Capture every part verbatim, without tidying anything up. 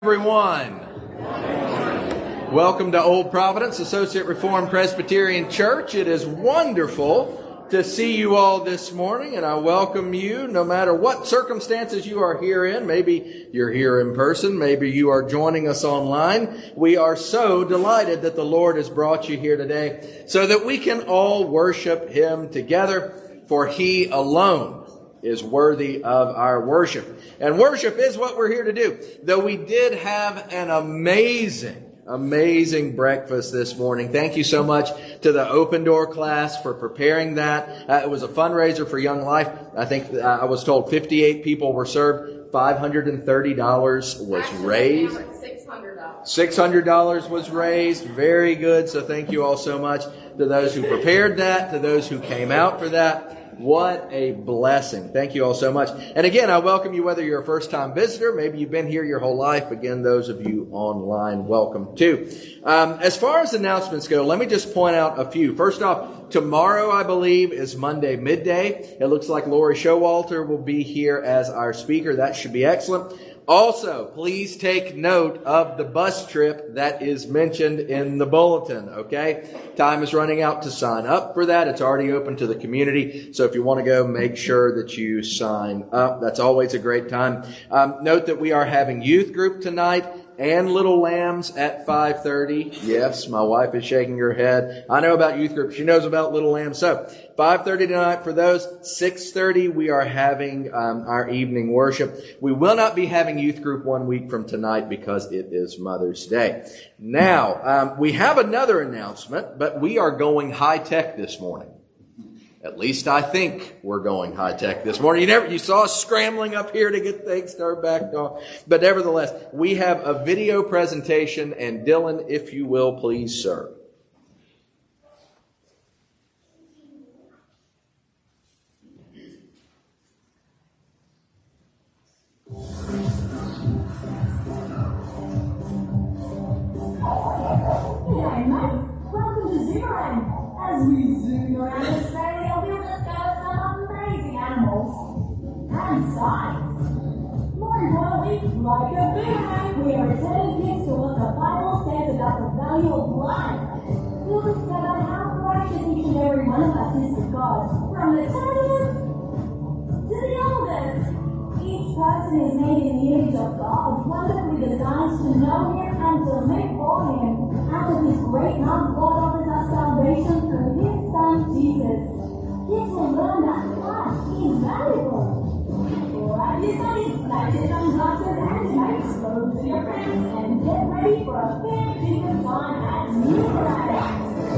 Everyone, welcome to Old Providence Associate Reformed Presbyterian Church. It is wonderful to see you all this morning, and I welcome you no matter what circumstances you are here in. Maybe you're here in person, maybe you are joining us online. We are so delighted that the Lord has brought you here today so that we can all worship Him together, for He alone is worthy of our worship. And worship is what we're here to do. Though we did have an amazing, amazing breakfast this morning. Thank you so much to the Open Door class for preparing that. Uh, it was a fundraiser for Young Life. I think uh, I was told fifty-eight people were served. five hundred thirty dollars was Actually, raised. six hundred dollars. six hundred dollars was raised. Very good. So thank you all so much to those who prepared that, to those who came out for that. What a blessing. Thank you all so much. And again, I welcome you whether you're a first-time visitor, maybe you've been here your whole life. Again, those of you online, welcome too. Um, as far as announcements go, let me just point out a few. First off, tomorrow, I believe, is Monday midday. It looks like Lori Showalter will be here as our speaker. That should be excellent. Also, please take note of the bus trip that is mentioned in the bulletin, okay? Time is running out to sign up for that. It's already open to the community. So if you want to go, make sure that you sign up. That's always a great time. Um, note that we are having youth group tonight and Little Lambs at five thirty. Yes, my wife is shaking her head. I know about youth group. She knows about Little Lambs. So five thirty tonight for those. six thirty we are having um, our evening worship. We will not be having youth group one week from tonight because it is Mother's Day. Now, um, we have another announcement, but we are going high-tech this morning. At least I think we're going high-tech this morning. You never, you saw us scrambling up here to get things started back on. But nevertheless, we have a video presentation, and Dylan, if you will, please, sir. Welcome to Zoomerang. As we zoom around this area, we'll discover some amazing animals and science. More importantly, like a boomerang, we are returning this to what the Bible says about the value of life. We'll discover how precious each and every one of us is to God, from the tiniest to the oldest. Each person is made in the image of God, wonderfully designed to know Him and to live for Him. Out of His great love, God offers us salvation through His Son, Jesus. Kids will learn that life is valuable. Grab your studies, grab your sunglasses and mates, go to your friends, and get ready for a fair bit of fun at Zoomerang.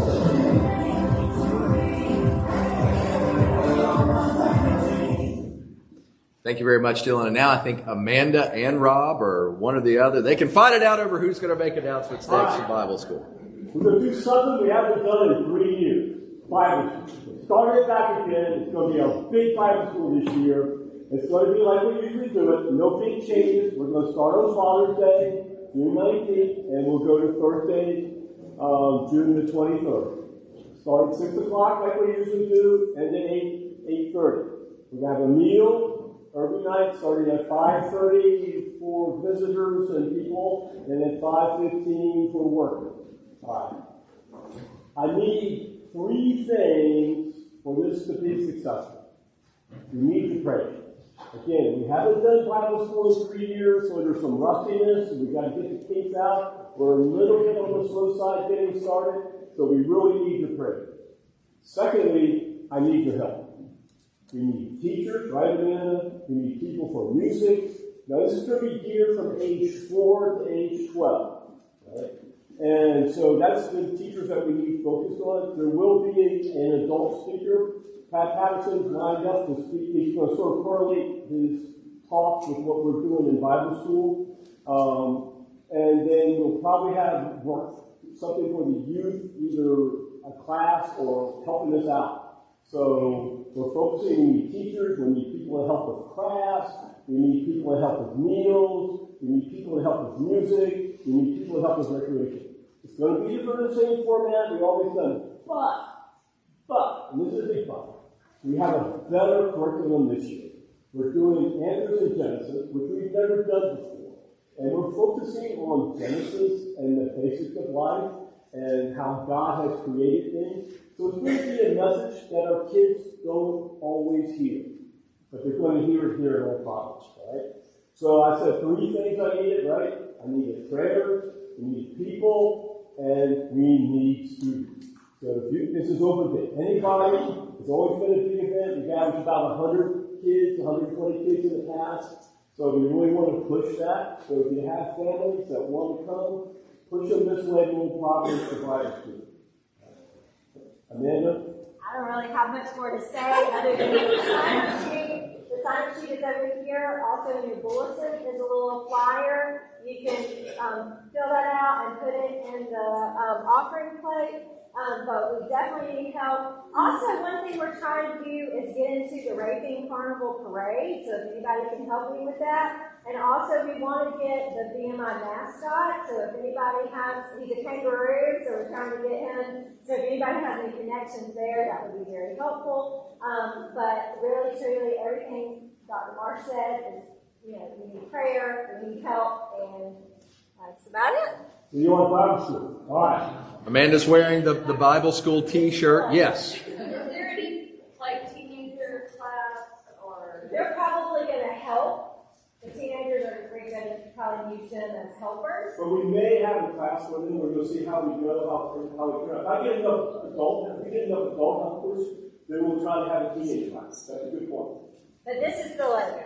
Thank you very much, Dylan. And now I think Amanda and Rob, or one or the other, they can fight it out over who's going to make announcements next in Bible school. We're going to do something we haven't done in three years. Bible school. Start it back again. It's going to be a big Bible school this year. It's going to be like we usually do it. No big changes. We're going to start on Father's Day, June nineteenth, and we'll go to Thursday, um, June the twenty-third. Start at six o'clock like we usually do, and then eight, eight thirty. We're going to have a meal every night, starting at five thirty for visitors and people, and at five fifteen for workers. All right. I need three things for this to be successful. You need to pray. Again, we haven't done Bible school in three years, so there's some rustiness, and we've got to get the kinks out. We're a little bit on the slow side getting started, so we really need to pray. Secondly, I need your help. We need teachers, right, Amanda? We need people for music. Now, this is going to be geared from age four to age twelve. Right? And so that's the teachers that we need focused on. There will be a, an adult speaker. Pat Patterson's lined up to speak. He's going to sort of correlate his talk with what we're doing in Bible school. Um, and then we'll probably have work, something for the youth, either a class or helping us out. So we're focusing, we need teachers, we need people to help with crafts, we need people to help with meals, we need people to help with music, we need people to help with recreation. It's going to be the same format we always done. But, but, and this is a big but, we have a better curriculum this year. We're doing Andrews and Genesis, which we've never done before. And we're focusing on Genesis and the basics of life and how God has created things. So it's going to be a message that our kids don't always hear. But they're going to hear it here at Old Providence, right? So I said three things I needed, right? I needed prayer, we need people, and we need students. So if you, this is open to anybody. It's always been a big event. We've averaged about one hundred kids, one hundred twenty kids in the past. So we really want to push that. So if you have families that want to come, push them this way to Old Providence to Bible School. Amanda? I don't really have much more to say other than the sign-up sheet. The sign-up sheet is over here. Also in your bulletin is a little flyer. You can um, fill that out and put it in the um, offering plate. Um, but we definitely need help. Also, one thing we're trying to do is get into the Racing Carnival Parade, so if anybody can help me with that. And also, we want to get the B M I mascot, so if anybody has, he's a kangaroo, so we're trying to get him. So if anybody has any connections there, that would be very helpful. Um, but really, truly, everything Doctor Marsh said is, you know, we need prayer, we need help, and that's about it. You want Bible school? All right. Amanda's wearing the, the Bible school T-shirt. Yes. Is there any, like, teenager class, or... They're probably going to help. The teenagers are going to probably use them as helpers. But we may have a class with them. We're going to see how we go, how, how we turn out. If I get enough adult, if we get enough adult helpers, then we'll try to have a teenage class. That's a good point. But this is the logo.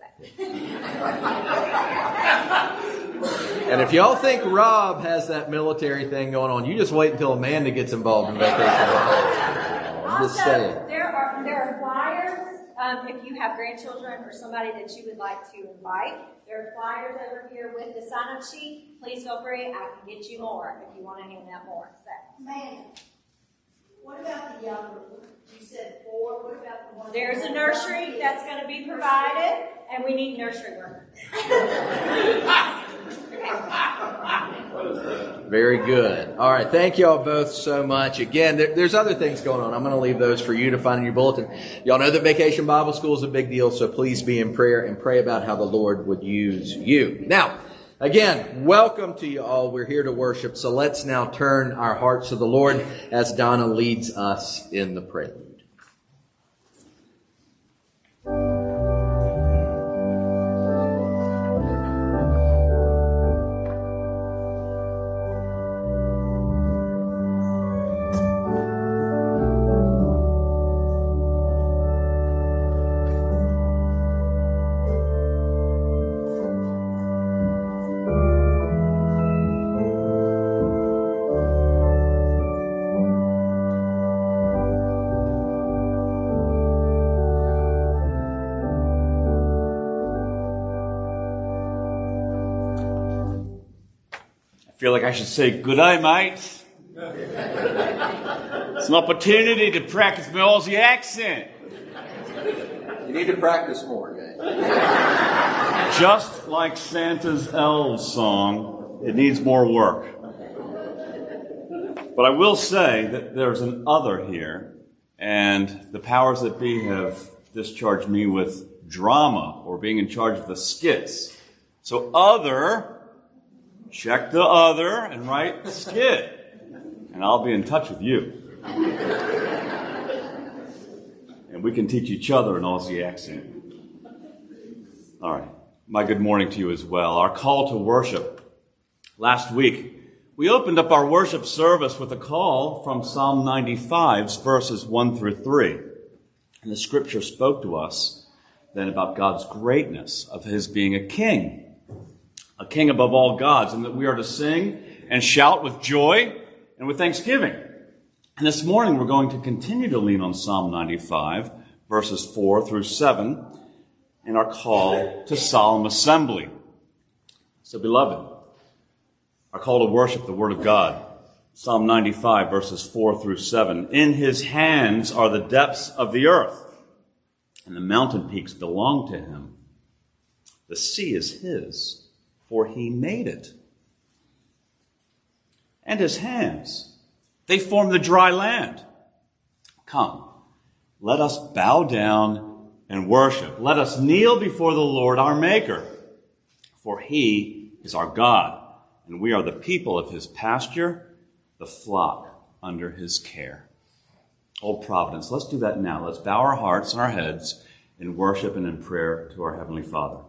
And if y'all think Rob has that military thing going on, you just wait until Amanda gets involved in vacation. I'm just Also, saying. there are there are flyers. Um, if you have grandchildren or somebody that you would like to invite, there are flyers over here with the sign-up sheet. Please feel free. I can get you more if you want to hand out more. So. Man, what about the younger one? You said four. What about the one? There's a nursery that's going to be provided, and we need nursery workers. Very good. All right. Thank y'all both so much. Again, there, there's other things going on. I'm going to leave those for you to find in your bulletin. Y'all know that Vacation Bible School is a big deal, so please be in prayer and pray about how the Lord would use you. Now, again, welcome to you all. We're here to worship, so let's now turn our hearts to the Lord as Donna leads us in the prelude. I feel like I should say, good day, mate. It's an opportunity to practice my Aussie accent. You need to practice more, guys. Just like Santa's Elves song, it needs more work. But I will say that there's an other here, and the powers that be have discharged me with drama, or being in charge of the skits. So other... check the other and write the skit, and I'll be in touch with you. And we can teach each other an Aussie accent. All right. My good morning to you as well. Our call to worship. Last week, we opened up our worship service with a call from Psalm ninety-five, verses one through three. And the scripture spoke to us then about God's greatness, of his being a king. A king above all gods, and that we are to sing and shout with joy and with thanksgiving. And this morning we're going to continue to lean on Psalm ninety-five, verses four through seven, in our call to solemn assembly. So, beloved, our call to worship the Word of God. Psalm ninety-five, verses four through seven. In his hands are the depths of the earth, and the mountain peaks belong to him. The sea is his, for he made it. And his hands, they form the dry land. Come, let us bow down and worship. Let us kneel before the Lord our Maker, for he is our God, and we are the people of his pasture, the flock under his care. Old Providence, let's do that now. Let's bow our hearts and our heads in worship and in prayer to our Heavenly Father.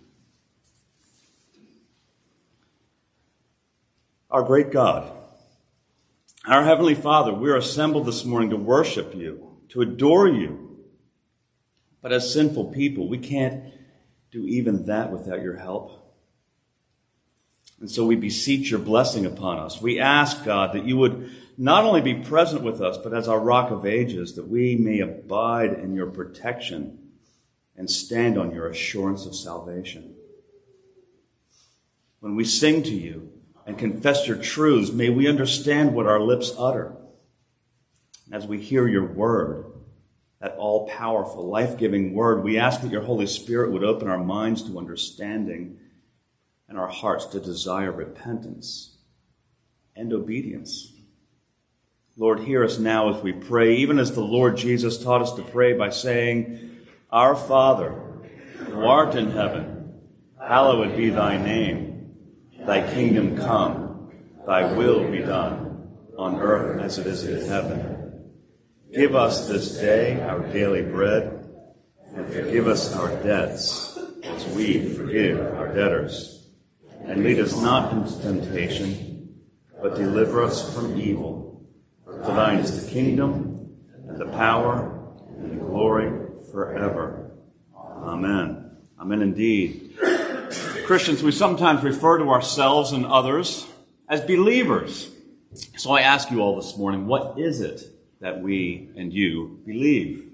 Our great God, our Heavenly Father, we are assembled this morning to worship you, to adore you. But as sinful people, we can't do even that without your help. And so we beseech your blessing upon us. We ask, God, that you would not only be present with us, but as our rock of ages, that we may abide in your protection and stand on your assurance of salvation. When we sing to you and confess your truths, may we understand what our lips utter. As we hear your word, that all-powerful, life-giving word, we ask that your Holy Spirit would open our minds to understanding and our hearts to desire repentance and obedience. Lord, hear us now as we pray, even as the Lord Jesus taught us to pray by saying, Our Father, who art in heaven, hallowed be thy name. Thy kingdom come, thy will be done, on earth as it is in heaven. Give us this day our daily bread, and forgive us our debts, as we forgive our debtors. And lead us not into temptation, but deliver us from evil. For thine is the kingdom, and the power, and the glory forever. Amen. Amen indeed. Christians, we sometimes refer to ourselves and others as believers. So I ask you all this morning, what is it that we and you believe?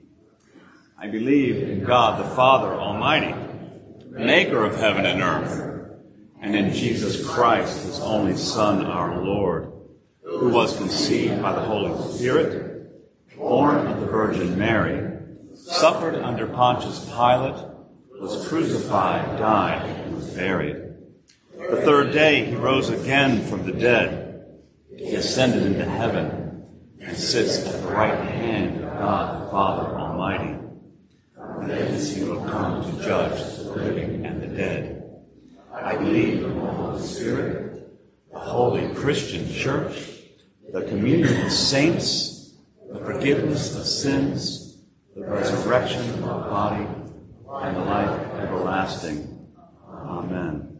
I believe in God the Father Almighty, maker of heaven and earth, and in Jesus Christ, his only Son, our Lord, who was conceived by the Holy Spirit, born of the Virgin Mary, suffered under Pontius Pilate, was crucified, died, and was buried. The third day he rose again from the dead. He ascended into heaven and sits at the right hand of God the Father Almighty. And thence he will come to judge the living and the dead. I believe in the Holy Spirit, the holy Christian church, the communion of saints, the forgiveness of sins, the resurrection of the body, and the life everlasting. Amen.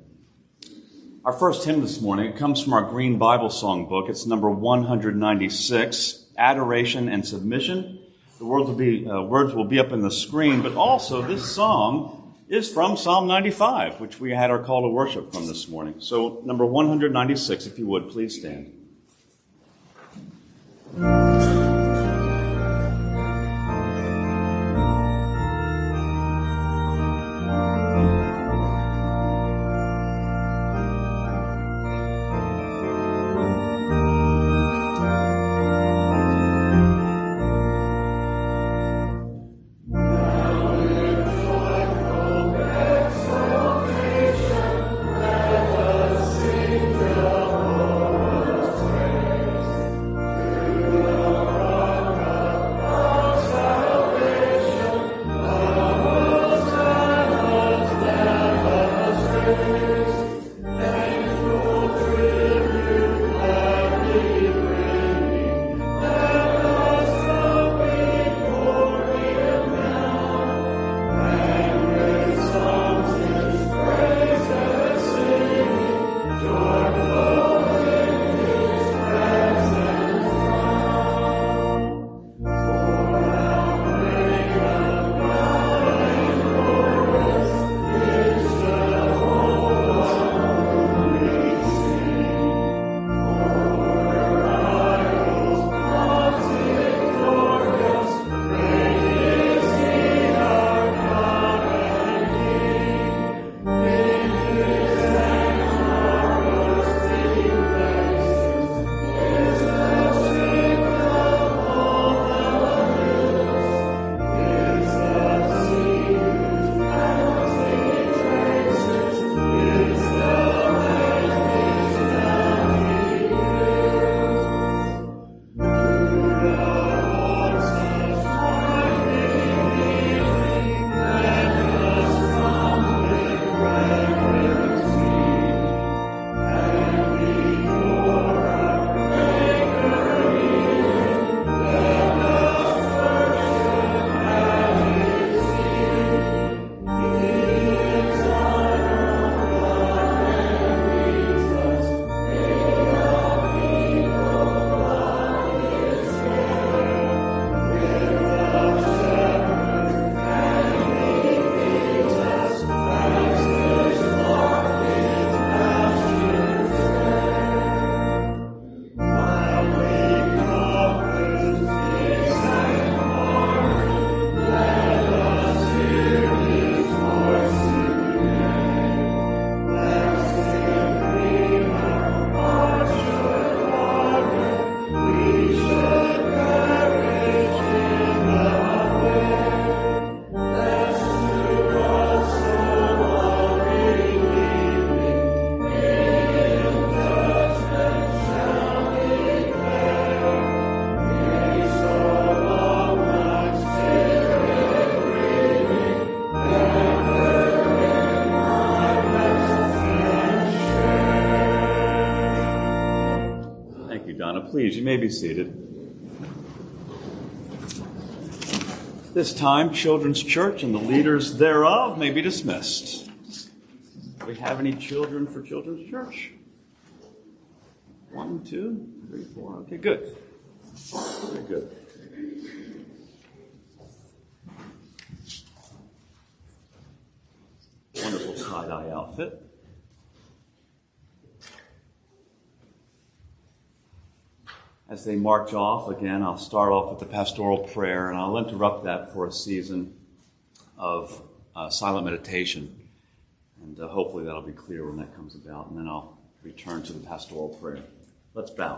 Our first hymn this morning, it comes from our Green Bible Song book. It's number one ninety-six, Adoration and Submission. The words will be, uh, words will be up on the screen, but also this song is from Psalm ninety-five, which we had our call to worship from this morning. So number one ninety-six, if you would, please stand. Lord. Donna. Please, you may be seated. This time, Children's Church and the leaders thereof may be dismissed. Do we have any children for Children's Church? One, two, three, four. Okay, good. Very good. Wonderful tie-dye outfit. As they march off, again, I'll start off with the pastoral prayer, and I'll interrupt that for a season of uh, silent meditation. And uh, hopefully that'll be clear when that comes about, and then I'll return to the pastoral prayer. Let's bow.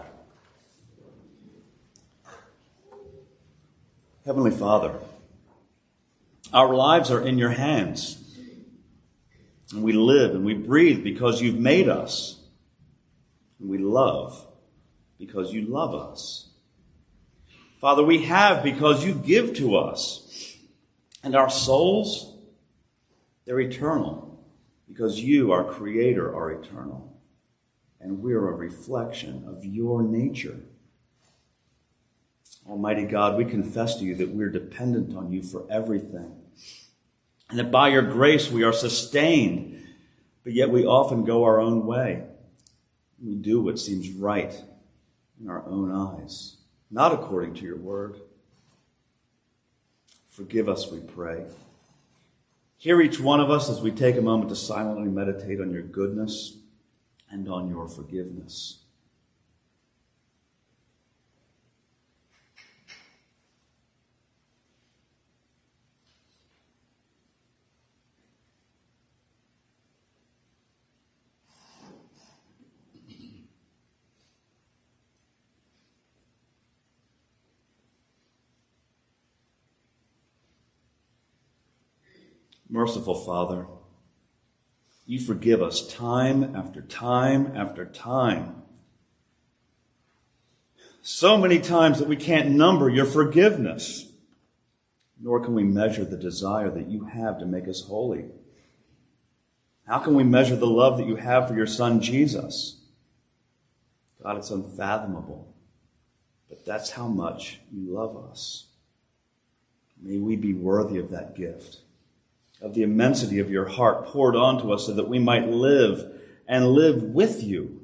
Heavenly Father, our lives are in your hands. And we live and we breathe because you've made us. And we love because you love us. Father, we have because you give to us. And our souls, they're eternal because you, our Creator, are eternal. And we're a reflection of your nature. Almighty God, we confess to you that we're dependent on you for everything. And that by your grace we are sustained, but yet we often go our own way. We do what seems right in our own eyes, not according to your word. Forgive us, we pray. Hear each one of us as we take a moment to silently meditate on your goodness and on your forgiveness. Merciful Father, you forgive us time after time after time. So many times that we can't number your forgiveness, nor can we measure the desire that you have to make us holy. How can we measure the love that you have for your Son, Jesus? God, it's unfathomable, but that's how much you love us. May we be worthy of that gift, of the immensity of your heart poured onto us so that we might live and live with you.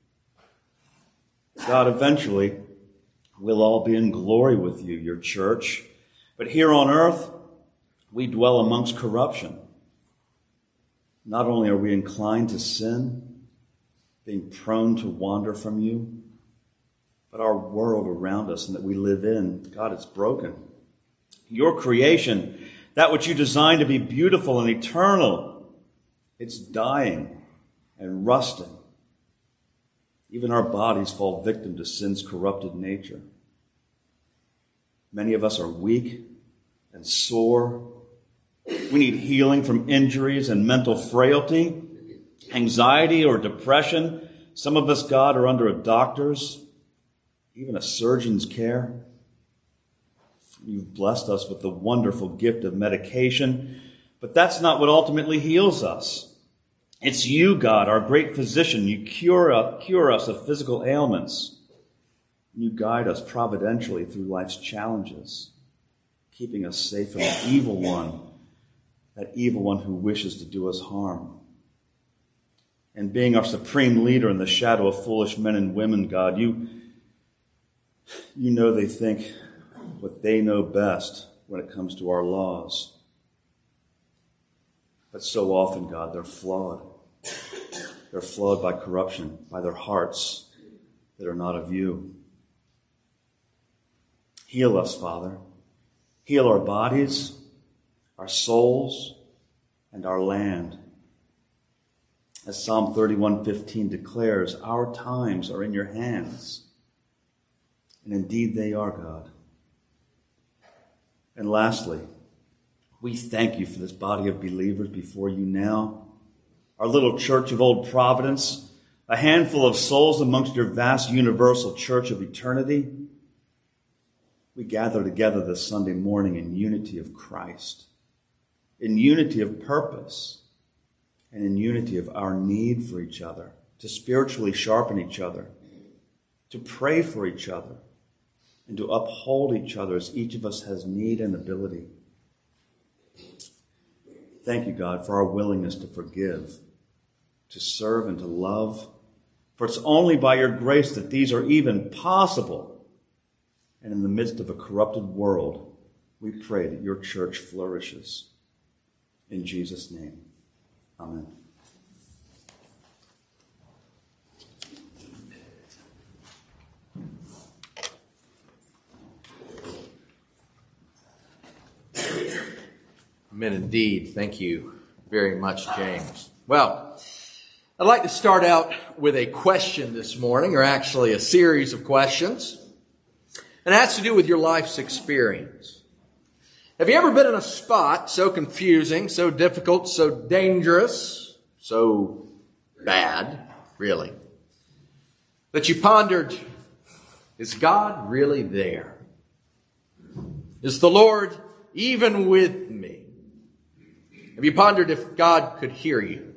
God, eventually, we'll all be in glory with you, your church. But here on earth, we dwell amongst corruption. Not only are we inclined to sin, being prone to wander from you, but our world around us and that we live in, God, it's broken. Your creation, that which you designed to be beautiful and eternal, it's dying and rusting. Even our bodies fall victim to sin's corrupted nature. Many of us are weak and sore. We need healing from injuries and mental frailty, anxiety or depression. Some of us, God, are under a doctor's, even a surgeon's care. You've blessed us with the wonderful gift of medication, but that's not what ultimately heals us. It's you, God, our great physician. You cure, cure us of physical ailments. You guide us providentially through life's challenges, keeping us safe from the evil one, that evil one who wishes to do us harm. And being our supreme leader in the shadow of foolish men and women, God, you, you know they think what they know best when it comes to our laws. But so often, God, they're flawed. They're flawed by corruption, by their hearts that are not of you. Heal us, Father. Heal our bodies, our souls, and our land. As Psalm thirty-one fifteen declares, our times are in your hands. And indeed they are, God. And lastly, we thank you for this body of believers before you now. Our little church of Old Providence, a handful of souls amongst your vast universal church of eternity. We gather together this Sunday morning in unity of Christ, in unity of purpose, and in unity of our need for each other, to spiritually sharpen each other, to pray for each other, and to uphold each other as each of us has need and ability. Thank you, God, for our willingness to forgive, to serve, and to love. For it's only by your grace that these are even possible. And in the midst of a corrupted world, we pray that your church flourishes. In Jesus' name, amen. Amen indeed. Thank you very much, James. Well, I'd like to start out with a question this morning, or actually a series of questions. And it has to do with your life's experience. Have you ever been in a spot so confusing, so difficult, so dangerous, so bad, really, that you pondered, is God really there? Is the Lord even with me? Have you pondered if God could hear you?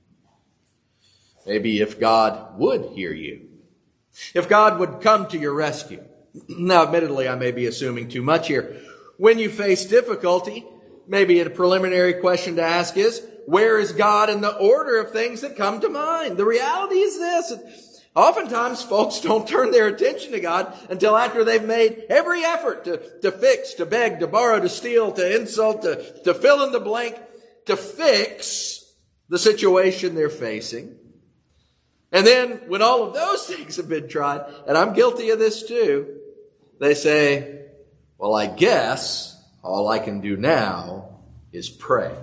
Maybe if God would hear you. If God would come to your rescue. Now, admittedly, I may be assuming too much here. When you face difficulty, maybe a preliminary question to ask is, where is God in the order of things that come to mind? The reality is this. Oftentimes, folks don't turn their attention to God until after they've made every effort to, to fix, to beg, to borrow, to steal, to insult, to, to fill in the blank, to fix the situation they're facing. And then, when all of those things have been tried, and I'm guilty of this too, they say, well, I guess all I can do now is pray.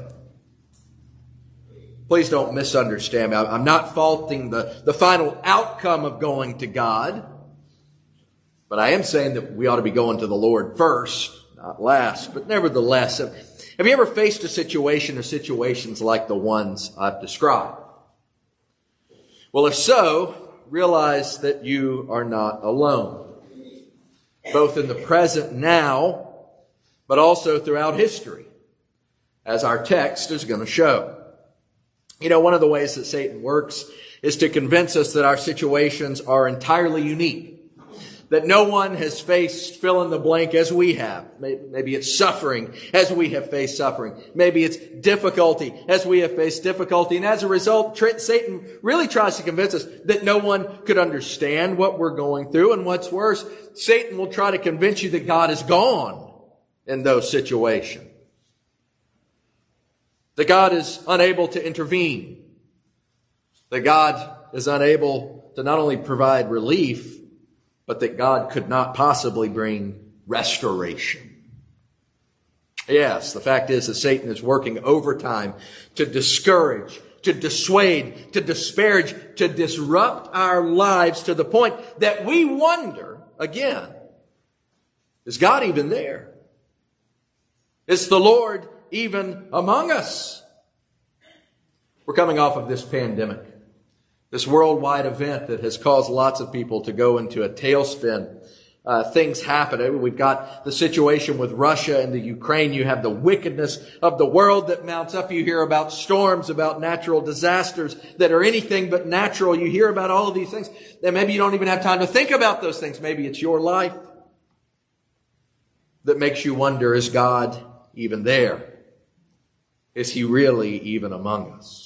Please don't misunderstand me. I'm not faulting the, the final outcome of going to God, but I am saying that we ought to be going to the Lord first, not last. But nevertheless, have you ever faced a situation or situations like the ones I've described? Well, if so, realize that you are not alone, both in the present now, but also throughout history, as our text is going to show. You know, one of the ways that Satan works is to convince us that our situations are entirely unique, that no one has faced fill in the blank as we have. Maybe it's suffering as we have faced suffering. Maybe it's difficulty as we have faced difficulty. And as a result, Satan really tries to convince us that no one could understand what we're going through. And what's worse, Satan will try to convince you that God is gone in those situations. That God is unable to intervene. That God is unable to not only provide relief, but that God could not possibly bring restoration. Yes, the fact is that Satan is working overtime to discourage, to dissuade, to disparage, to disrupt our lives to the point that we wonder, again, is God even there? Is the Lord even among us? We're coming off of this pandemic. This worldwide event that has caused lots of people to go into a tailspin. Uh, things happen. We've got the situation with Russia and the Ukraine. You have the wickedness of the world that mounts up. You hear about storms, about natural disasters that are anything but natural. You hear about all of these things. And maybe you don't even have time to think about those things. Maybe it's your life that makes you wonder, is God even there? Is he really even among us?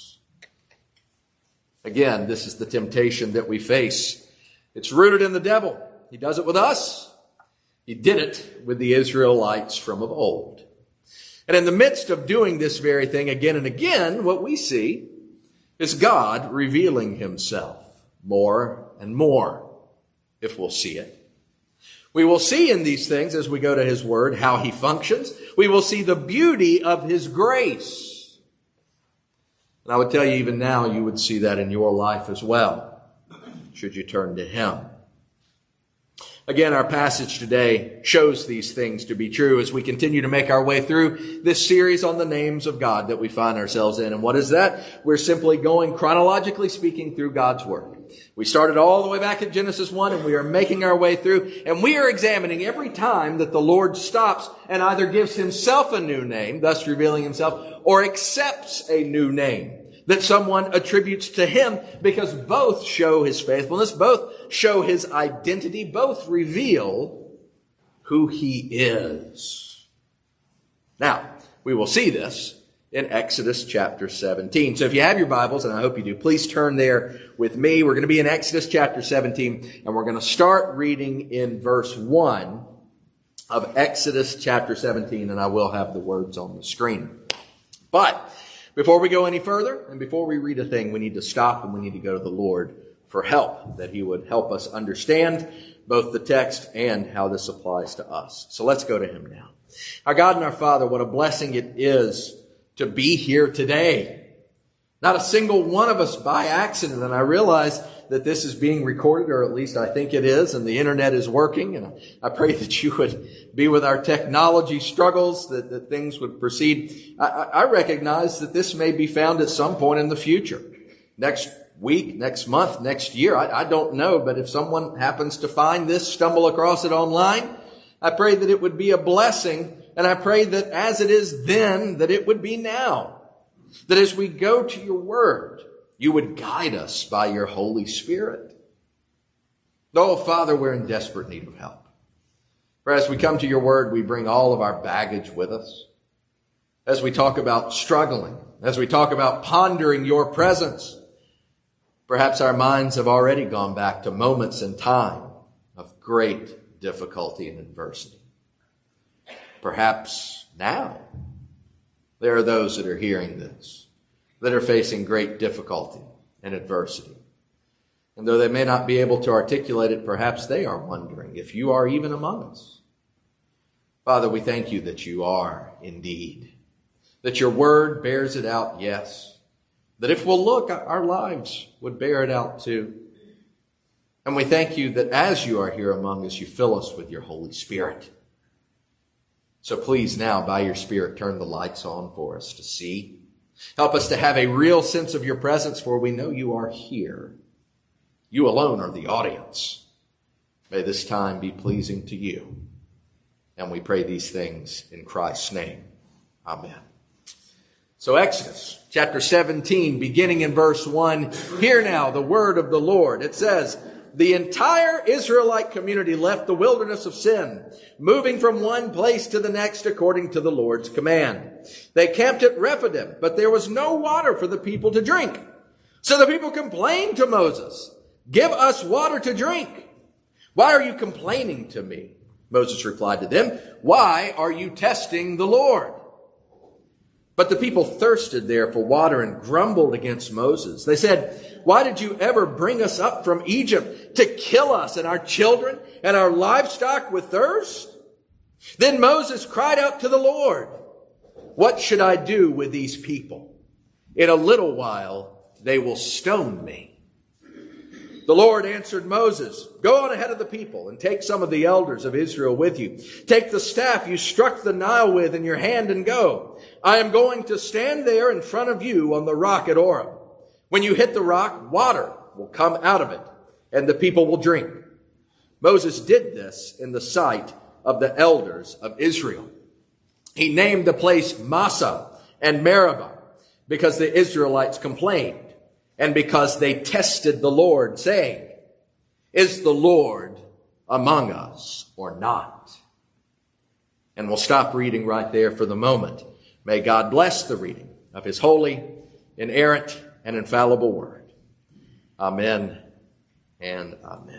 Again, this is the temptation that we face. It's rooted in the devil. He does it with us. He did it with the Israelites from of old. And in the midst of doing this very thing again and again, what we see is God revealing himself more and more, if we'll see it. We will see in these things as we go to his word how he functions. We will see the beauty of his grace. And I would tell you even now you would see that in your life as well, should you turn to him. Again, our passage today shows these things to be true as we continue to make our way through this series on the names of God that we find ourselves in. And what is that? We're simply going, chronologically speaking, through God's word. We started all the way back at Genesis one, and we are making our way through, and we are examining every time that the Lord stops and either gives himself a new name, thus revealing himself, or accepts a new name, that someone attributes to him, because both show his faithfulness, both show his identity, both reveal who he is. Now, we will see this in Exodus chapter seventeen. So if you have your Bibles, and I hope you do, please turn there with me. We're going to be in Exodus chapter seventeen, and we're going to start reading in verse one of Exodus chapter seventeen, and I will have the words on the screen. But before we go any further, and before we read a thing, we need to stop and we need to go to the Lord for help, that he would help us understand both the text and how this applies to us. So let's go to him now. Our God and our Father, what a blessing it is to be here today. Not a single one of us by accident, and I realize that this is being recorded, or at least I think it is, and the internet is working, and I pray that you would be with our technology struggles, that, that things would proceed. I, I recognize that this may be found at some point in the future. Next week, next month, next year, I, I don't know, but if someone happens to find this, stumble across it online, I pray that it would be a blessing, and I pray that as it is then, that it would be now. That as we go to your word, you would guide us by your Holy Spirit. Oh, Father, we're in desperate need of help. For as we come to your word, we bring all of our baggage with us. As we talk about struggling, as we talk about pondering your presence, perhaps our minds have already gone back to moments in time of great difficulty and adversity. Perhaps now there are those that are hearing this, that are facing great difficulty and adversity. And though they may not be able to articulate it, perhaps they are wondering if you are even among us. Father, we thank you that you are indeed, that your word bears it out, yes. That if we'll look, our lives would bear it out too. And we thank you that as you are here among us, you fill us with your Holy Spirit. So please now, by your Spirit, turn the lights on for us to see. Help us to have a real sense of your presence, for we know you are here. You alone are the audience. May this time be pleasing to you. And we pray these things in Christ's name. Amen. So Exodus chapter seventeen, beginning in verse one, hear now the word of the Lord. It says, the entire Israelite community left the wilderness of Sin, moving from one place to the next according to the Lord's command. They camped at Rephidim, but there was no water for the people to drink. So the people complained to Moses, give us water to drink. Why are you complaining to me? Moses replied to them, why are you testing the Lord? But the people thirsted there for water and grumbled against Moses. They said, why did you ever bring us up from Egypt to kill us and our children and our livestock with thirst? Then Moses cried out to the Lord, what should I do with these people? In a little while, they will stone me. The Lord answered Moses, go on ahead of the people and take some of the elders of Israel with you. Take the staff you struck the Nile with in your hand and go. I am going to stand there in front of you on the rock at Oreb. When you hit the rock, water will come out of it, and the people will drink. Moses did this in the sight of the elders of Israel. He named the place Massah and Meribah because the Israelites complained and because they tested the Lord, saying, is the Lord among us or not? And we'll stop reading right there for the moment. May God bless the reading of his holy, inerrant, and infallible word. Amen and amen.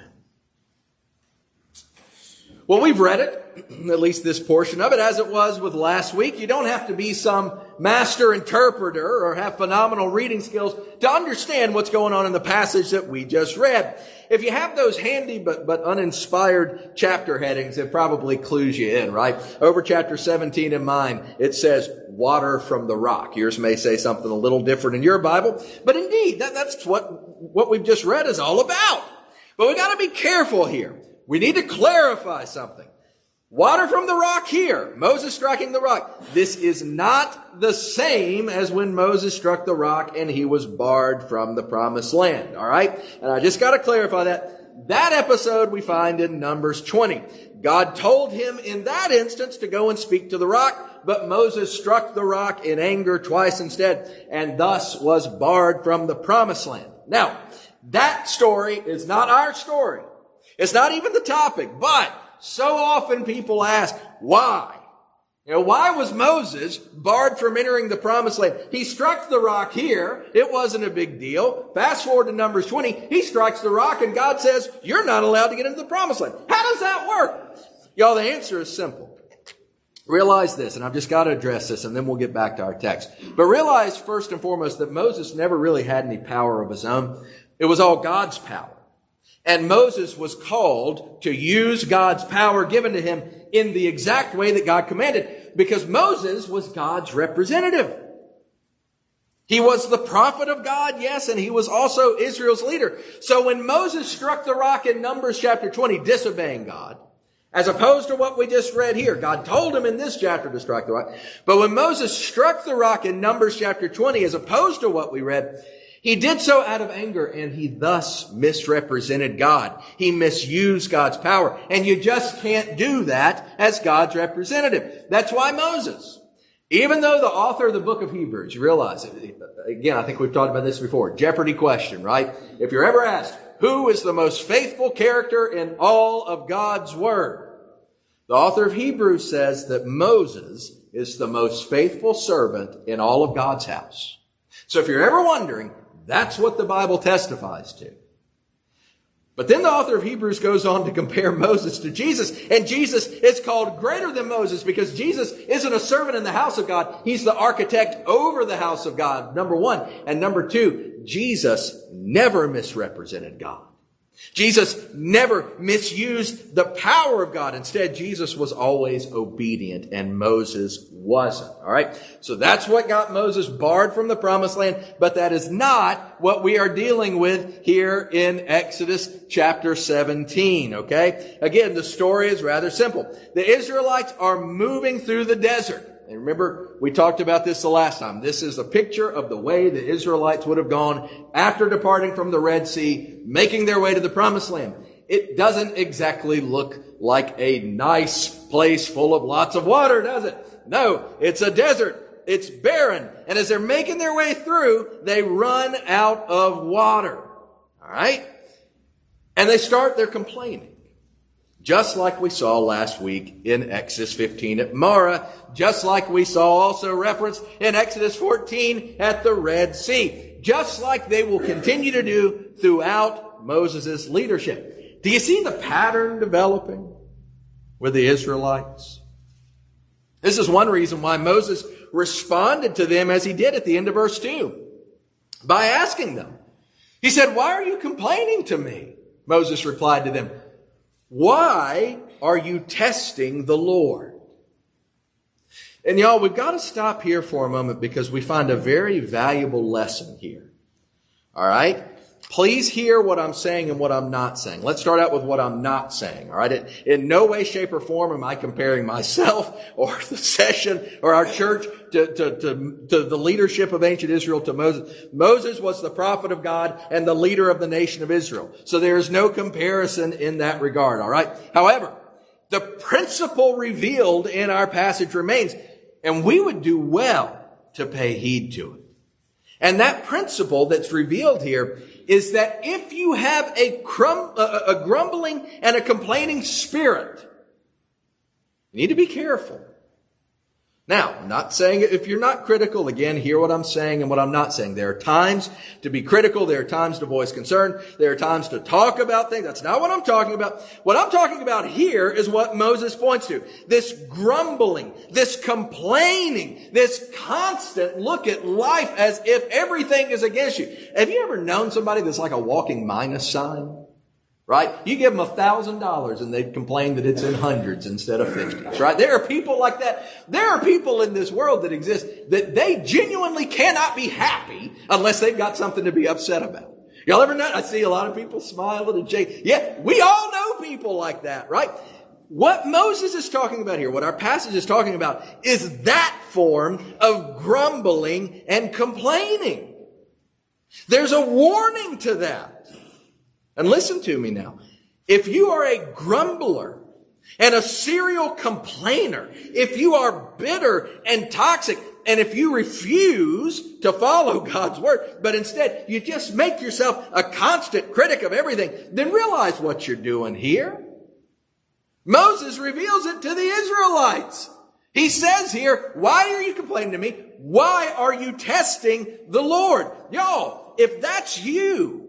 Well, we've read it, at least this portion of it, as it was with last week. You don't have to be some master interpreter or have phenomenal reading skills to understand what's going on in the passage that we just read. If you have those handy but, but uninspired chapter headings, it probably clues you in, right? Over chapter seventeen in mine, it says water from the rock. Yours may say something a little different in your Bible, but indeed, that, that's what, what we've just read is all about. But we got to be careful here. We need to clarify something. Water from the rock here, Moses striking the rock. This is not the same as when Moses struck the rock and he was barred from the promised land. All right? And I just got to clarify that. That episode we find in Numbers twenty. God told him in that instance to go and speak to the rock, but Moses struck the rock in anger twice instead, and thus was barred from the promised land. Now, that story is not our story. It's not even the topic, but so often people ask, why? You know, why was Moses barred from entering the promised land? He struck the rock here. It wasn't a big deal. Fast forward to Numbers twenty. He strikes the rock and God says, you're not allowed to get into the promised land. How does that work? Y'all, the answer is simple. Realize this, and I've just got to address this, and then we'll get back to our text. But realize first and foremost that Moses never really had any power of his own. It was all God's power. And Moses was called to use God's power given to him in the exact way that God commanded, because Moses was God's representative. He was the prophet of God, yes, and he was also Israel's leader. So when Moses struck the rock in Numbers chapter twenty, disobeying God, as opposed to what we just read here, God told him in this chapter to strike the rock. But when Moses struck the rock in Numbers chapter twenty, as opposed to what we read, he did so out of anger, and he thus misrepresented God. He misused God's power. And you just can't do that as God's representative. That's why Moses, even though the author of the book of Hebrews, you realize, again, I think we've talked about this before, Jeopardy question, right? If you're ever asked, who is the most faithful character in all of God's word? The author of Hebrews says that Moses is the most faithful servant in all of God's house. So if you're ever wondering, that's what the Bible testifies to. But then the author of Hebrews goes on to compare Moses to Jesus. And Jesus is called greater than Moses because Jesus isn't a servant in the house of God. He's the architect over the house of God, number one. And number two, Jesus never misrepresented God. Jesus never misused the power of God. Instead, Jesus was always obedient, and Moses wasn't. All right? So that's what got Moses barred from the promised land, but that is not what we are dealing with here in Exodus chapter seventeen, okay? Again, the story is rather simple. The Israelites are moving through the desert. And remember, we talked about this the last time. This is a picture of the way the Israelites would have gone after departing from the Red Sea, making their way to the Promised Land. It doesn't exactly look like a nice place full of lots of water, does it? No, it's a desert. It's barren. And as they're making their way through, they run out of water. All right? And they start their complaining. Just like we saw last week in Exodus fifteen at Marah, just like we saw also referenced in Exodus fourteen at the Red Sea, just like they will continue to do throughout Moses' leadership. Do you see the pattern developing with the Israelites? This is one reason why Moses responded to them as he did at the end of verse two, by asking them. He said, "Why are you complaining to me?" Moses replied to them, "Why are you testing the Lord?" And y'all, we've got to stop here for a moment because we find a very valuable lesson here. All right? Please hear what I'm saying and what I'm not saying. Let's start out with what I'm not saying. All right? In, in no way, shape, or form am I comparing myself or the session or our church to, to, to, to the leadership of ancient Israel to Moses. Moses was the prophet of God and the leader of the nation of Israel. So there is no comparison in that regard. All right? However, the principle revealed in our passage remains, and we would do well to pay heed to it. And that principle that's revealed here is that if you have a, crum, a, a grumbling and a complaining spirit, you need to be careful. Now, I'm not saying if you're not critical, again, hear what I'm saying and what I'm not saying. There are times to be critical. There are times to voice concern. There are times to talk about things. That's not what I'm talking about. What I'm talking about here is what Moses points to. This grumbling, this complaining, this constant look at life as if everything is against you. Have you ever known somebody that's like a walking minus sign? Right? You give them a thousand dollars and they'd complain that it's in hundreds instead of fifties. Right? There are people like that. There are people in this world that exist that they genuinely cannot be happy unless they've got something to be upset about. Y'all ever know? I see a lot of people smiling and shaking. Yeah, we all know people like that, right? What Moses is talking about here, what our passage is talking about, is that form of grumbling and complaining. There's a warning to that. And listen to me now. If you are a grumbler and a serial complainer, if you are bitter and toxic, and if you refuse to follow God's word, but instead you just make yourself a constant critic of everything, then realize what you're doing here. Moses reveals it to the Israelites. He says here, why are you complaining to me? Why are you testing the Lord? Y'all, if that's you,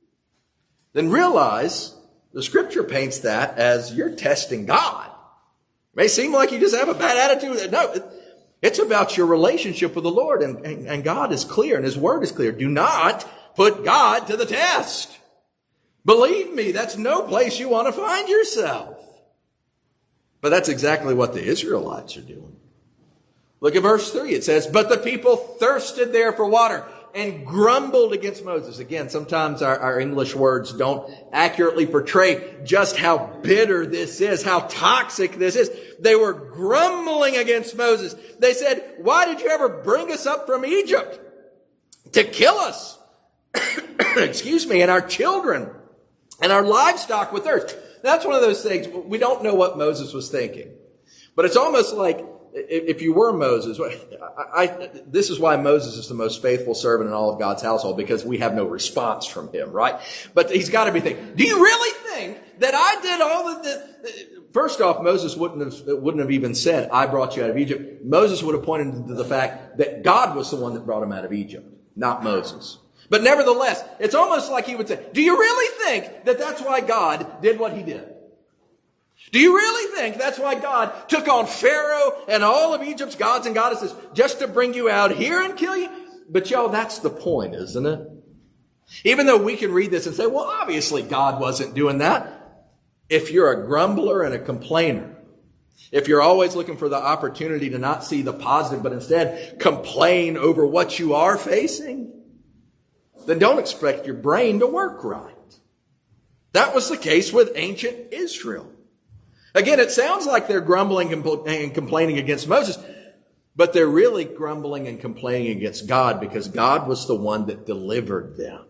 then realize the scripture paints that as you're testing God. It may seem like you just have a bad attitude. No, it's about your relationship with the Lord. And, and, and God is clear and his word is clear. Do not put God to the test. Believe me, that's no place you want to find yourself. But that's exactly what the Israelites are doing. Look at verse three. It says, but the people thirsted there for water and grumbled against Moses. Again, sometimes our, our English words don't accurately portray just how bitter this is, how toxic this is. They were grumbling against Moses. They said, why did you ever bring us up from Egypt to kill us? Excuse me, and our children and our livestock with thirst. That's one of those things. We don't know what Moses was thinking. But it's almost like if you were Moses, I, I, this is why Moses is the most faithful servant in all of God's household, because we have no response from him, right? But he's got to be thinking, do you really think that I did all of the, the first off, Moses wouldn't have, wouldn't have even said, I brought you out of Egypt. Moses would have pointed to the fact that God was the one that brought him out of Egypt, not Moses. But nevertheless, it's almost like he would say, do you really think that that's why God did what he did? Do you really think that's why God took on Pharaoh and all of Egypt's gods and goddesses just to bring you out here and kill you? But y'all, that's the point, isn't it? Even though we can read this and say, well, obviously God wasn't doing that. If you're a grumbler and a complainer, if you're always looking for the opportunity to not see the positive, but instead complain over what you are facing, then don't expect your brain to work right. That was the case with ancient Israel. Again, it sounds like they're grumbling and complaining against Moses, but they're really grumbling and complaining against God because God was the one that delivered them.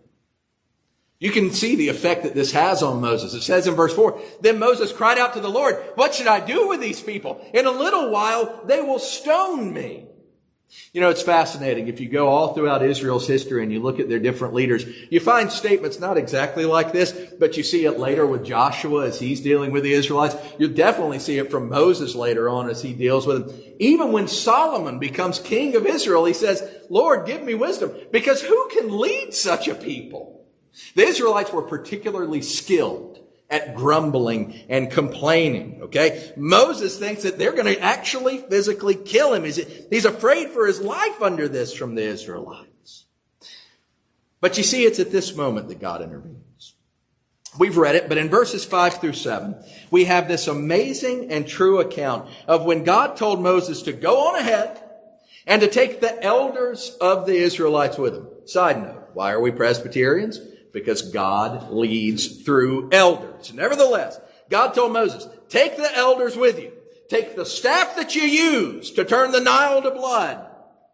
You can see the effect that this has on Moses. It says in verse four, then Moses cried out to the Lord, what should I do with these people? In a little while, they will stone me. You know, it's fascinating. If you go all throughout Israel's history and you look at their different leaders, you find statements not exactly like this, but you see it later with Joshua as he's dealing with the Israelites. You'll definitely see it from Moses later on as he deals with them. Even when Solomon becomes king of Israel, he says, Lord, give me wisdom, because who can lead such a people? The Israelites were particularly skilled at grumbling and complaining, okay? Moses thinks that they're going to actually physically kill him. He's afraid for his life under this from the Israelites. But you see, it's at this moment that God intervenes. We've read it, but in verses five through seven, we have this amazing and true account of when God told Moses to go on ahead and to take the elders of the Israelites with him. Side note, why are we Presbyterians? Because God leads through elders. Nevertheless, God told Moses, take the elders with you. Take the staff that you use to turn the Nile to blood.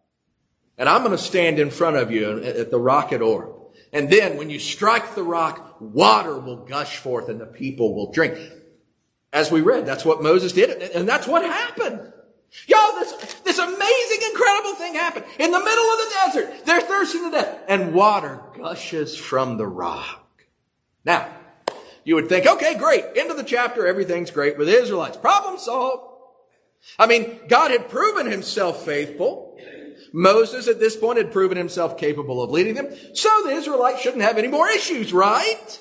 And I'm going to stand in front of you at the rock at Oreb. And then when you strike the rock, water will gush forth and the people will drink. As we read, that's what Moses did. And that's what happened. Y'all, this, this amazing, incredible thing happened. In the middle of the desert, they're thirsting to death, and water gushes from the rock. Now, you would think, okay, great. End of the chapter, everything's great with the Israelites. Problem solved. I mean, God had proven himself faithful. Moses, at this point, had proven himself capable of leading them. So the Israelites shouldn't have any more issues, right?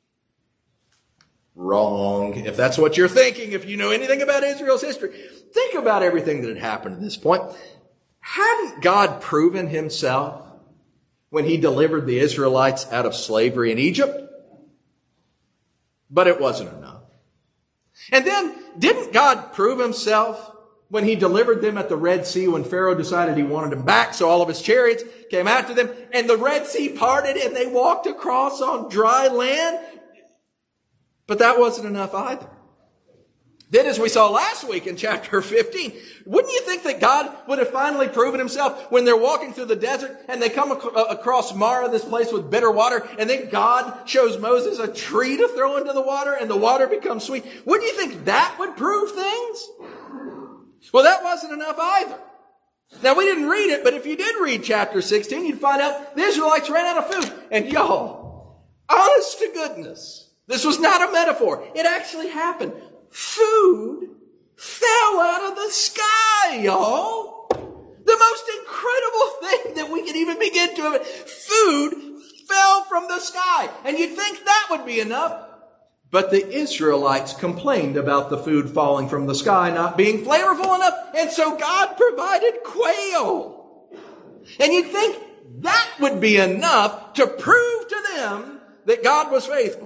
Wrong. If that's what you're thinking, if you know anything about Israel's history, think about everything that had happened at this point. Hadn't God proven himself when he delivered the Israelites out of slavery in Egypt? But it wasn't enough. And then, didn't God prove himself when he delivered them at the Red Sea when Pharaoh decided he wanted them back, so all of his chariots came after them, and the Red Sea parted and they walked across on dry land? But that wasn't enough either. Then, as we saw last week in chapter fifteen, wouldn't you think that God would have finally proven himself when they're walking through the desert and they come ac- across Mara, this place with bitter water, and then God shows Moses a tree to throw into the water and the water becomes sweet? Wouldn't you think that would prove things? Well, that wasn't enough either. Now, we didn't read it, but if you did read chapter sixteen, you'd find out the Israelites ran out of food. And y'all, honest to goodness, this was not a metaphor. It actually happened. Food fell out of the sky, y'all. The most incredible thing that we can even begin to imagine. Food fell from the sky. And you'd think that would be enough. But the Israelites complained about the food falling from the sky not being flavorful enough. And so God provided quail. And you'd think that would be enough to prove to them that God was faithful.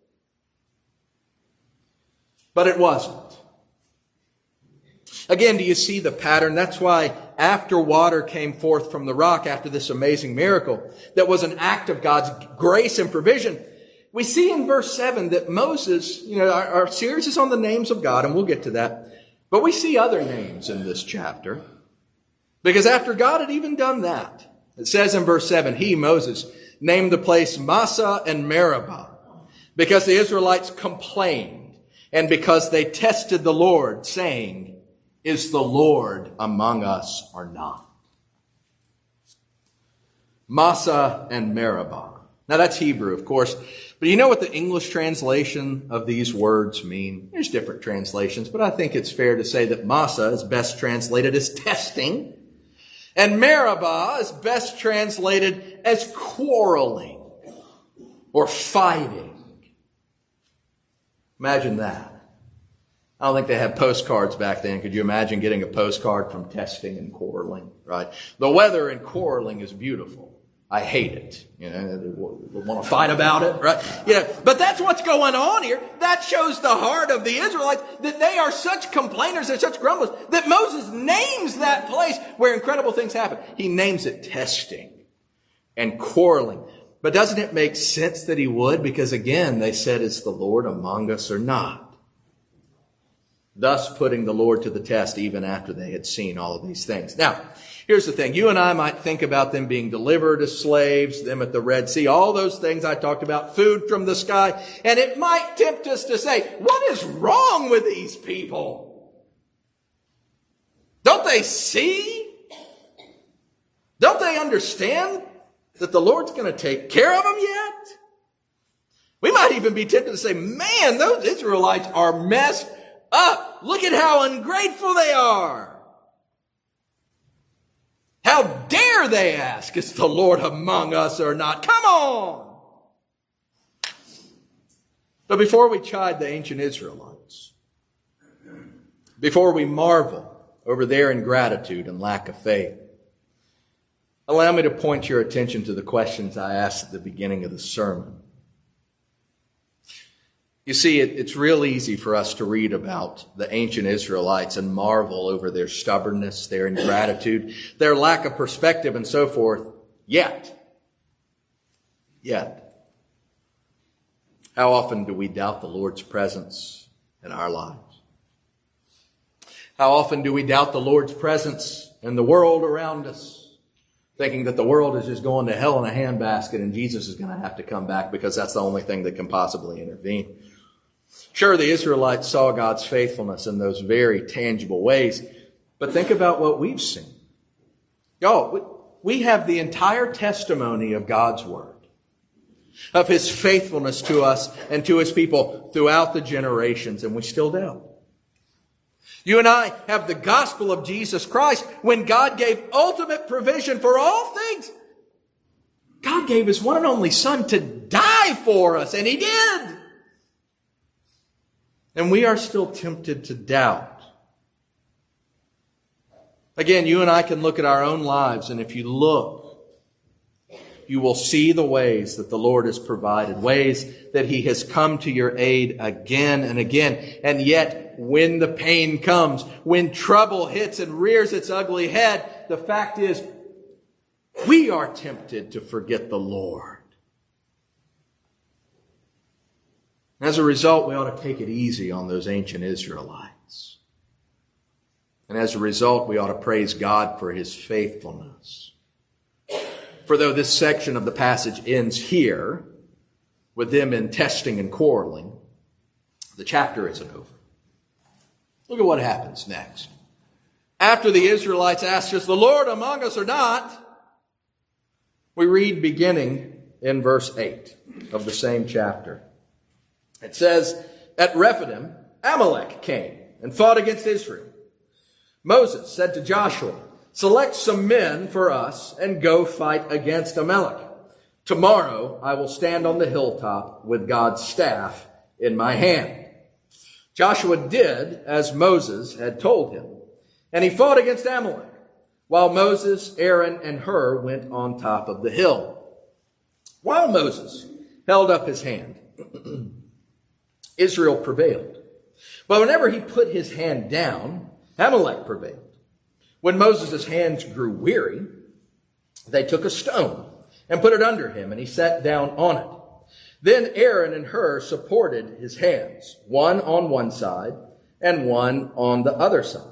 But it wasn't. Again, do you see the pattern? That's why after water came forth from the rock, after this amazing miracle, that was an act of God's grace and provision, we see in verse seven that Moses, you know, our, our series is on the names of God, and we'll get to that. But we see other names in this chapter. Because after God had even done that, it says in verse seven, he, Moses, named the place Massah and Meribah, because the Israelites complained. And because they tested the Lord, saying, is the Lord among us or not? Massah and Meribah. Now that's Hebrew, of course. But you know what the English translation of these words mean? There's different translations, but I think it's fair to say that Massah is best translated as testing. And Meribah is best translated as quarreling or fighting. Imagine that. I don't think they had postcards back then. Could you imagine getting a postcard from testing and quarreling, right? The weather in quarreling is beautiful. I hate it. You know, they want to fight about it, right? You know, but that's what's going on here. That shows the heart of the Israelites, that they are such complainers, they're such grumblers, that Moses names that place where incredible things happen. He names it testing and quarreling. But doesn't it make sense that he would? Because again, they said, is the Lord among us or not? Thus putting the Lord to the test even after they had seen all of these things. Now, here's the thing. You and I might think about them being delivered as slaves, them at the Red Sea, all those things I talked about, food from the sky. And it might tempt us to say, what is wrong with these people? Don't they see? Don't they understand that the Lord's going to take care of them yet? We might even be tempted to say, man, those Israelites are messed up. Look at how ungrateful they are. How dare they ask, is the Lord among us or not? Come on. But before we chide the ancient Israelites, before we marvel over their ingratitude and lack of faith, allow me to point your attention to the questions I asked at the beginning of the sermon. You see, it, it's real easy for us to read about the ancient Israelites and marvel over their stubbornness, their ingratitude, their lack of perspective, and so forth. Yet, yet, how often do we doubt the Lord's presence in our lives? How often do we doubt the Lord's presence in the world around us, thinking that the world is just going to hell in a handbasket and Jesus is going to have to come back because that's the only thing that can possibly intervene? Sure, the Israelites saw God's faithfulness in those very tangible ways, but think about what we've seen. Y'all, we have the entire testimony of God's word, of his faithfulness to us and to his people throughout the generations, and we still doubt. You and I have the gospel of Jesus Christ when God gave ultimate provision for all things. God gave his one and only Son to die for us, and he did. And we are still tempted to doubt. Again, you and I can look at our own lives, and if you look, you will see the ways that the Lord has provided, ways that he has come to your aid again and again. And yet, when the pain comes, when trouble hits and rears its ugly head, the fact is, we are tempted to forget the Lord. As a result, we ought to take it easy on those ancient Israelites. And as a result, we ought to praise God for his faithfulness. For though this section of the passage ends here, with them in testing and quarreling, the chapter isn't over. Look at what happens next. After the Israelites ask, is the Lord among us or not? We read beginning in verse eight of the same chapter. It says, at Rephidim, Amalek came and fought against Israel. Moses said to Joshua, select some men for us and go fight against Amalek. Tomorrow I will stand on the hilltop with God's staff in my hand. Joshua did as Moses had told him, and he fought against Amalek, while Moses, Aaron, and Hur went on top of the hill. While Moses held up his hand, Israel prevailed. But whenever he put his hand down, Amalek prevailed. When Moses' hands grew weary, they took a stone and put it under him, and he sat down on it. Then Aaron and Hur supported his hands, one on one side and one on the other side,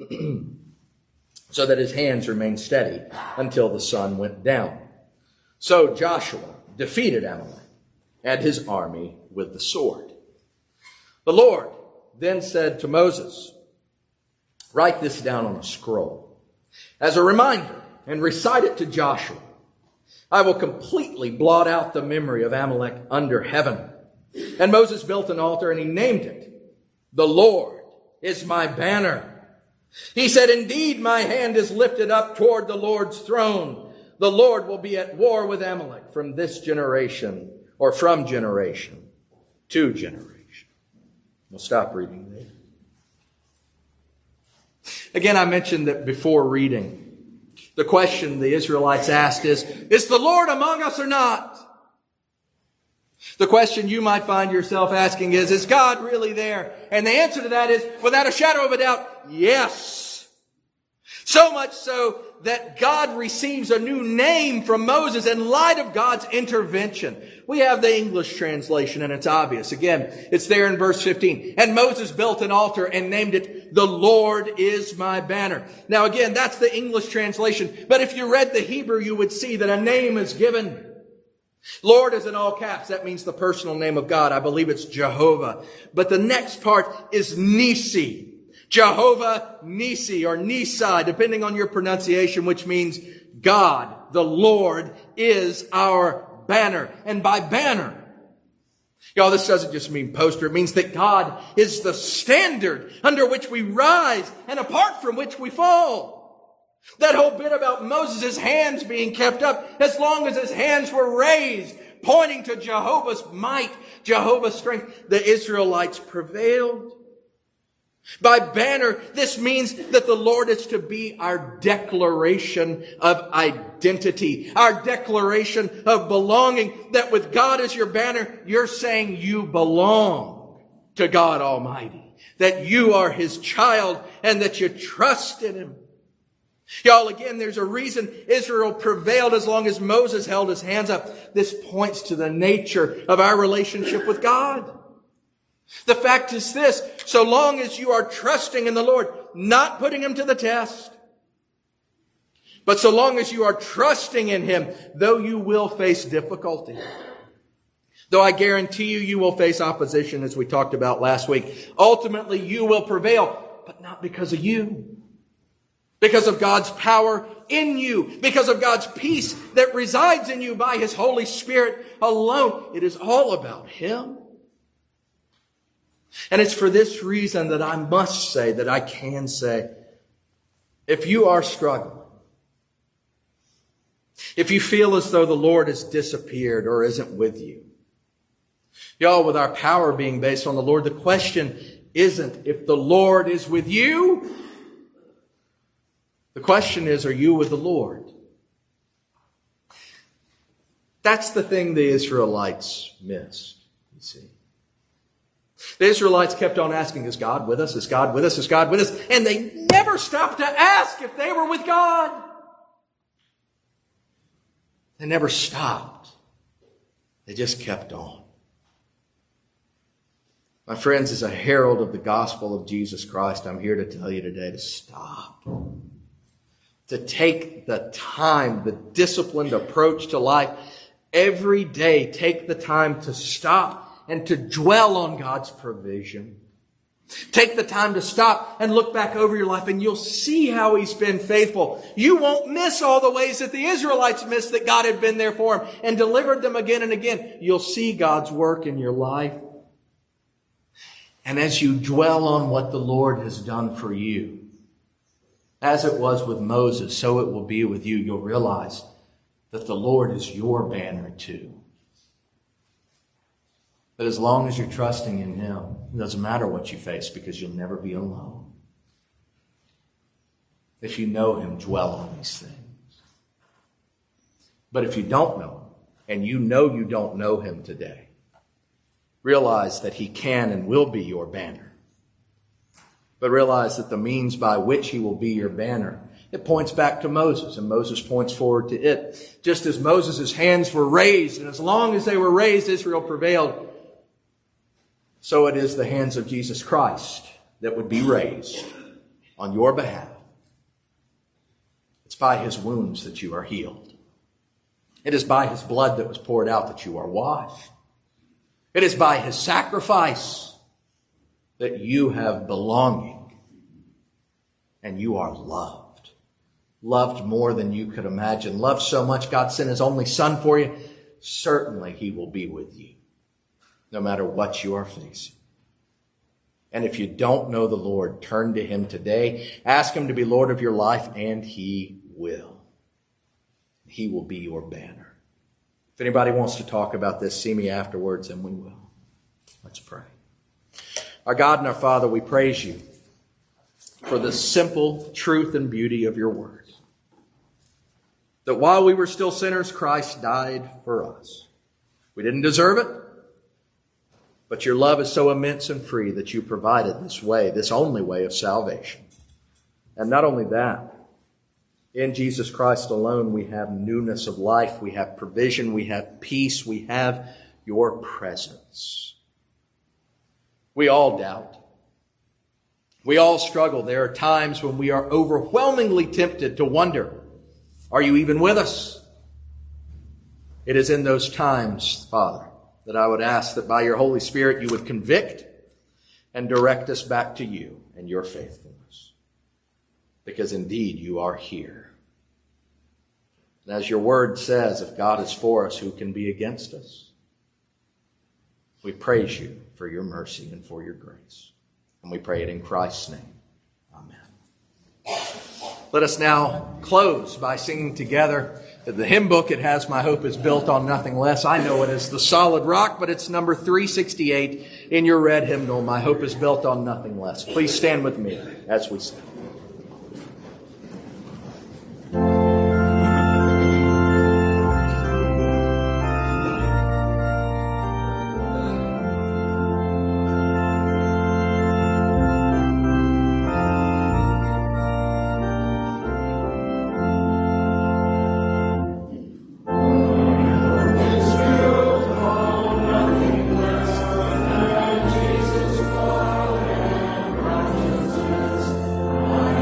so that his hands remained steady until the sun went down. So Joshua defeated Amalek and his army with the sword. The Lord then said to Moses, write this down on a scroll as a reminder and recite it to Joshua. I will completely blot out the memory of Amalek under heaven. And Moses built an altar and he named it, the Lord is my banner. He said, indeed, my hand is lifted up toward the Lord's throne. The Lord will be at war with Amalek from this generation, or from generation to generation. We'll stop reading there. Again, I mentioned that before reading. The question the Israelites asked is, is the Lord among us or not? The question you might find yourself asking is, is God really there? And the answer to that is, without a shadow of a doubt, yes. So much so that God receives a new name from Moses in light of God's intervention. We have the English translation, and it's obvious. Again, it's there in verse fifteen. And Moses built an altar and named it, the Lord is my banner. Now again, that's the English translation. But if you read the Hebrew, you would see that a name is given. Lord is in all caps. That means the personal name of God. I believe it's Jehovah. But the next part is Nisi. Jehovah Nisi or Nisi, depending on your pronunciation, which means God, the Lord, is our banner. And by banner, y'all, this doesn't just mean poster. It means that God is the standard under which we rise and apart from which we fall. That whole bit about Moses' hands being kept up, as long as his hands were raised, pointing to Jehovah's might, Jehovah's strength, the Israelites prevailed. By banner, this means that the Lord is to be our declaration of identity, our declaration of belonging, that with God as your banner, you're saying you belong to God Almighty, that you are his child and that you trust in him. Y'all, again, there's a reason Israel prevailed as long as Moses held his hands up. This points to the nature of our relationship with God. The fact is this, so long as you are trusting in the Lord, not putting him to the test, but so long as you are trusting in him, though you will face difficulty, though I guarantee you, you will face opposition, as we talked about last week, ultimately you will prevail, but not because of you. Because of God's power in you. Because of God's peace that resides in you by his Holy Spirit alone. It is all about him. And it's for this reason that I must say, that I can say, if you are struggling, if you feel as though the Lord has disappeared or isn't with you, y'all, with our power being based on the Lord, the question isn't if the Lord is with you. The question is, are you with the Lord? That's the thing the Israelites missed, you see. The Israelites kept on asking, is God with us? Is God with us? Is God with us? And they never stopped to ask if they were with God. They never stopped. They just kept on. My friends, as a herald of the gospel of Jesus Christ, I'm here to tell you today to stop. To take the time, the disciplined approach to life. Every day, take the time to stop and to dwell on God's provision. Take the time to stop and look back over your life, and you'll see how He's been faithful. You won't miss all the ways that the Israelites missed that God had been there for them and delivered them again and again. You'll see God's work in your life. And as you dwell on what the Lord has done for you, as it was with Moses, so it will be with you. You'll realize that the Lord is your banner too. But as long as you're trusting in Him, it doesn't matter what you face, because you'll never be alone. If you know Him, dwell on these things. But if you don't know Him, and you know you don't know Him today, realize that He can and will be your banner. But realize that the means by which He will be your banner, it points back to Moses, and Moses points forward to it. Just as Moses' hands were raised, and as long as they were raised, Israel prevailed, so it is the hands of Jesus Christ that would be raised on your behalf. It's by His wounds that you are healed. It is by His blood that was poured out that you are washed. It is by His sacrifice that you have belonging and you are loved. Loved more than you could imagine. Loved so much God sent His only Son for you. Certainly He will be with you, no matter what you are facing. And if you don't know the Lord, turn to Him today. Ask Him to be Lord of your life, and He will. He will be your banner. If anybody wants to talk about this, see me afterwards, and we will. Let's pray. Our God and our Father, we praise You for the simple truth and beauty of Your word. That while we were still sinners, Christ died for us. We didn't deserve it, but Your love is so immense and free that You provided this way, this only way of salvation. And not only that, in Jesus Christ alone we have newness of life, we have provision, we have peace, we have Your presence. We all doubt. We all struggle. There are times when we are overwhelmingly tempted to wonder, are You even with us? It is in those times, Father, that I would ask that by Your Holy Spirit You would convict and direct us back to You and Your faithfulness. Because indeed You are here. And as Your word says, if God is for us, who can be against us? We praise You for Your mercy and for Your grace. And we pray it in Christ's name. Amen. Let us now close by singing together the hymn book. It has My Hope Is Built on Nothing Less. I know it as The Solid Rock, but it's number three sixty-eight in your red hymnal. My Hope Is Built on Nothing Less. Please stand with me as we sing. Jesus,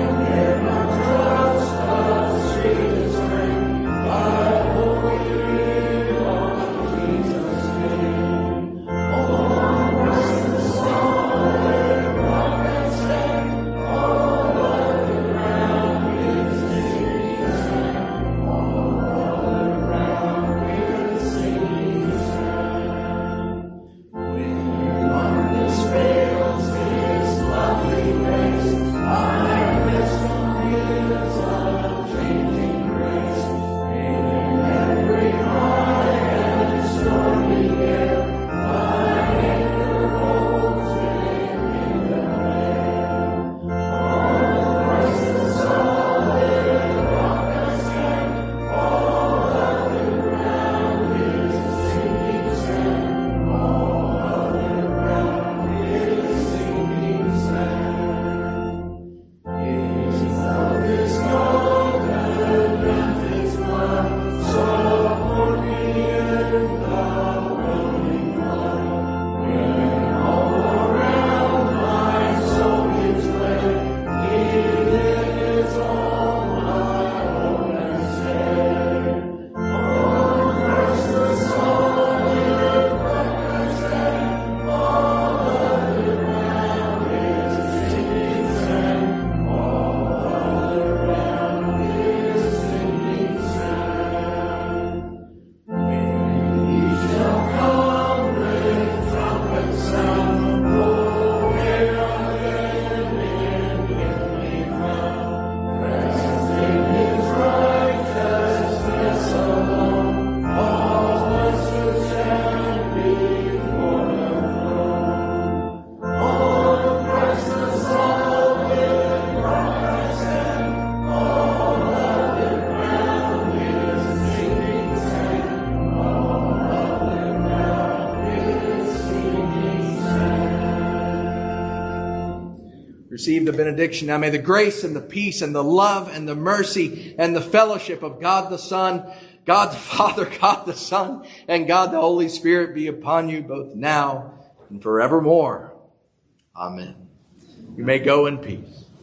receive the benediction. Now may the grace and the peace and the love and the mercy and the fellowship of God the Son, God the Father, God the Son, and God the Holy Spirit be upon you both now and forevermore. Amen. You may go in peace.